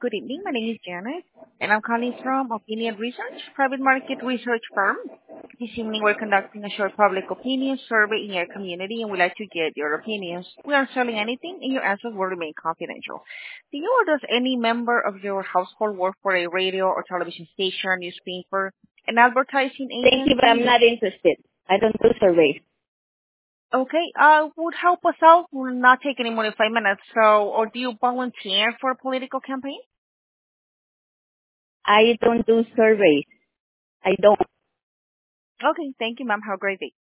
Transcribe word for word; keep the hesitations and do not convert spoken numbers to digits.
Good evening. My name is Janet, and I'm calling from Opinion Research, private market research firm. This evening, we're conducting a short public opinion survey in your community, and we'd like to get your opinions. We aren't selling anything, and your answers will remain confidential. Do you or does any member of your household work for a radio or television station, newspaper, an advertising Thank you, but I'm agency? not interested. I don't do surveys. Okay, uh, would help us out. Will not take any more than five minutes. So, or do you volunteer for a political campaign? I don't do surveys. I don't. Okay, thank you, ma'am. Have a great day.